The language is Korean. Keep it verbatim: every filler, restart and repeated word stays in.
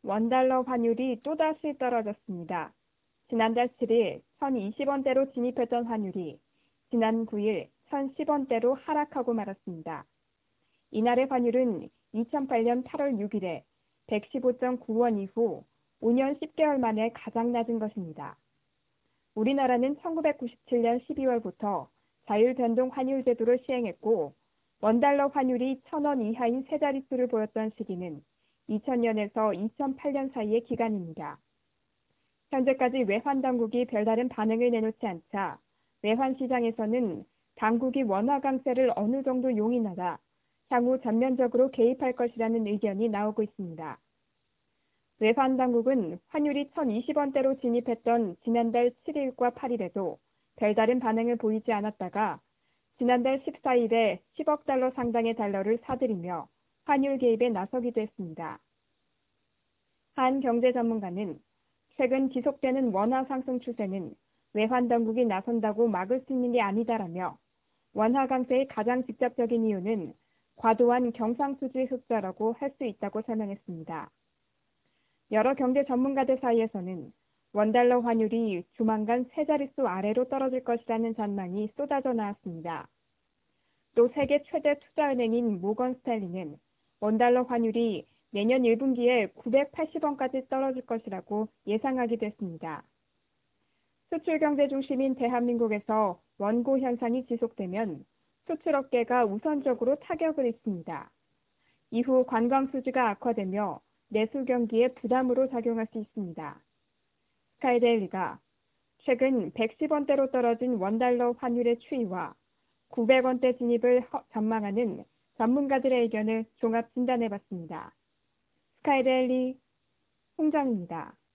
원달러 환율이 또다시 떨어졌습니다. 지난달 칠 일 천이십 원대로 진입했던 환율이 지난 구 일 천십 원대로 하락하고 말았습니다. 이날의 환율은 이천팔 년 팔월 육 일에 백십오 점 구 원 이후 오 년 십 개월 만에 가장 낮은 것입니다. 우리나라는 천구백구십칠 년 십이 월부터 자율변동 환율 제도를 시행했고 원달러 환율이 천 원 이하인 세 자릿수를 보였던 시기는 이천 년에서 이천팔 년 사이의 기간입니다. 현재까지 외환 당국이 별다른 반응을 내놓지 않자 외환 시장에서는 당국이 원화 강세를 어느 정도 용인하다 향후 전면적으로 개입할 것이라는 의견이 나오고 있습니다. 외환 당국은 환율이 천이십 원대로 진입했던 지난달 칠 일과 팔 일에도 별다른 반응을 보이지 않았다가 지난달 십사 일에 십억 달러 상당의 달러를 사들이며 환율 개입에 나서기도 했습니다. 한 경제 전문가는 최근 지속되는 원화 상승 추세는 외환 당국이 나선다고 막을 수 있는 게 아니다라며 원화 강세의 가장 직접적인 이유는 과도한 경상수지 흑자라고 할 수 있다고 설명했습니다. 여러 경제 전문가들 사이에서는 원달러 환율이 조만간 세 자릿수 아래로 떨어질 것이라는 전망이 쏟아져 나왔습니다. 또 세계 최대 투자은행인 모건 스탠리는 원달러 환율이 내년 일 분기에 구백팔십 원까지 떨어질 것이라고 예상하기도 했습니다. 수출 경제 중심인 대한민국에서 원고 현상이 지속되면 수출업계가 우선적으로 타격을 입습니다. 이후 관광 수지가 악화되며 내수 경기에 부담으로 작용할 수 있습니다. 스카이데일리가 최근 백십 원대로 떨어진 원달러 환율의 추이와 구백 원대 진입을 전망하는 전문가들의 의견을 종합 진단해봤습니다. 스카이데일리 홍정입니다.